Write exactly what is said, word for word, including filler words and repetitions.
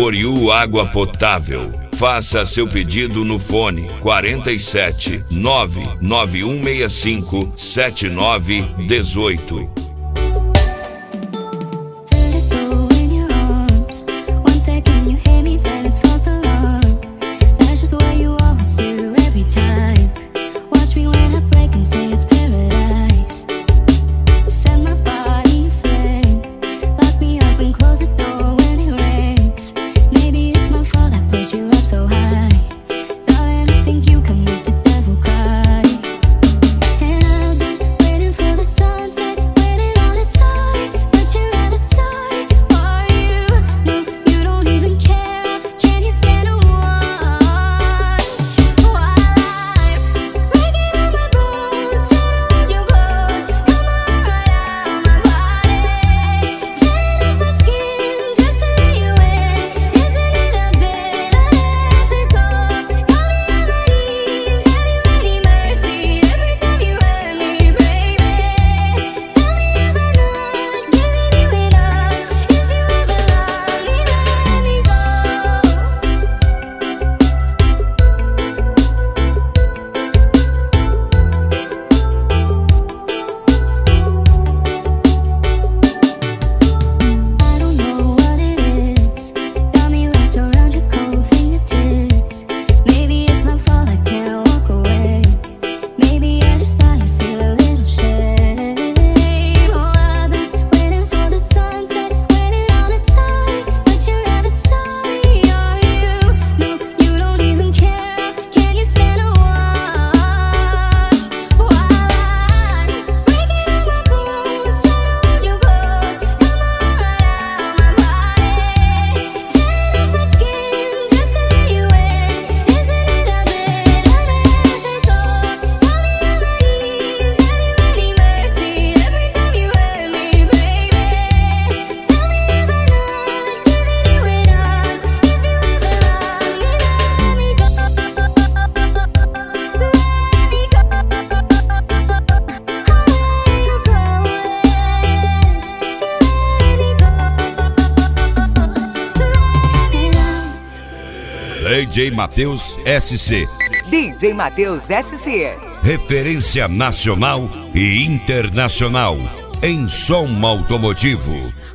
For You Água Potável. Faça seu pedido no fone quarenta e sete, nove nove um seis cinco, sete nove um oito. D J Matheus S C. D J Matheus S C. Referência nacional e internacional em som automotivo.